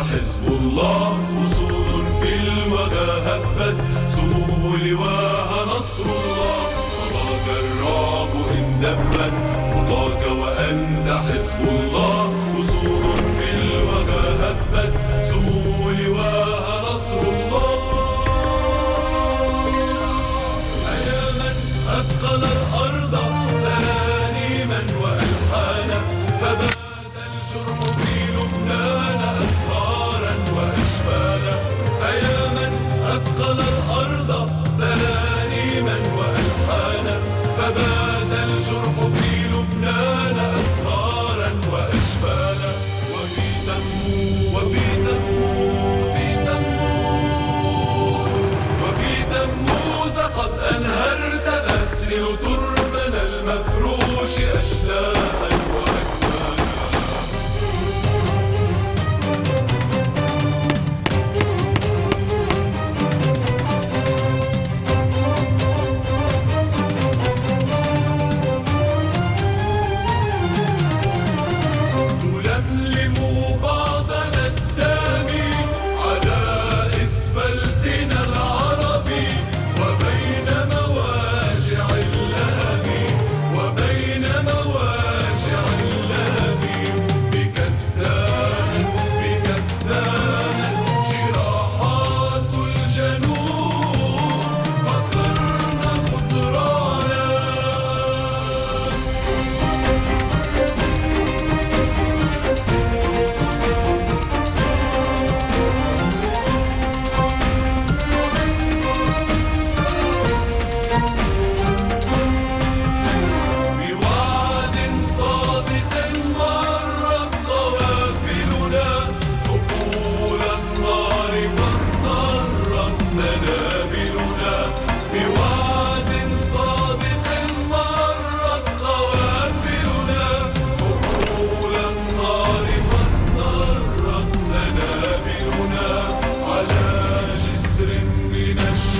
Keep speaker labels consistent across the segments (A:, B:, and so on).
A: حزب الله أسود في الوغى هبت سموه لواها نصر الله. خطاك الرعب إن دبت خطاك وأنت حزب الله أسود في الوغى هبت سموه لواها نصر الله. أيا من أثقل الأرض ترانيما وألحانا فبات الجرم في لبنان أسهارا وأشبالا. أيا من أثقل الأرض ترانيما وألحانا فبات الجرح في لبنان أسهارا وأشبالا. وفي تموز قد أنهرت تغسل تربنا المفروش أشلاء وأجسادا. تلملم بعضنا الدامي على إسفلتنا العربي وبين مواجع اللهب بكستان جراحات الجنوب فصرنا خضرانا. بوعد صادق مرت قوافلنا حقول النار فاخترت سنابلنا. بوعد صادق مرت قوافلنا حقول النار فاخترت سنابلنا. على جسر من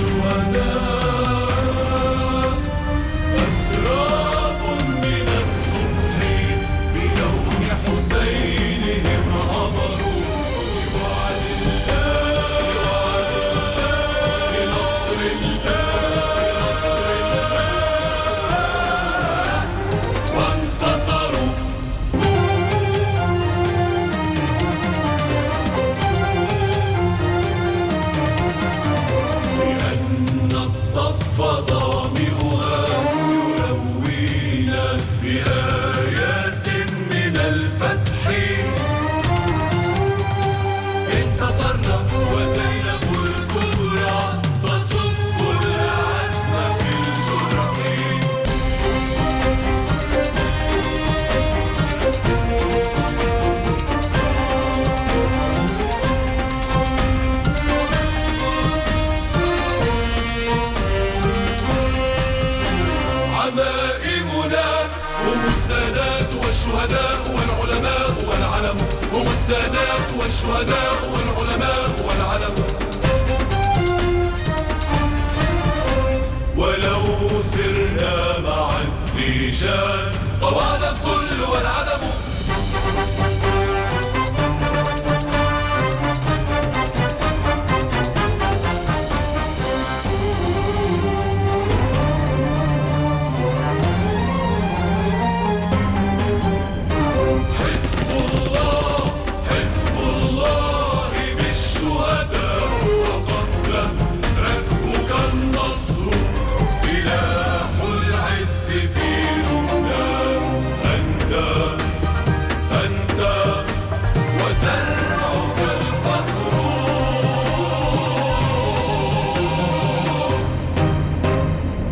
A: الشهداء أسراب من الصبح بلون حسينهم عبروا. بوعد الله بنصر الله وانتصروا. لأن الطف ضامئها يلوينا بآيات من الفتح. انتصرنا وزينب الكبرى تصب العزم في الجرح. عمائمنا هم السادات والشهداء والعلماء والعلم. هم السادات والشهداء والعلماء والعلم.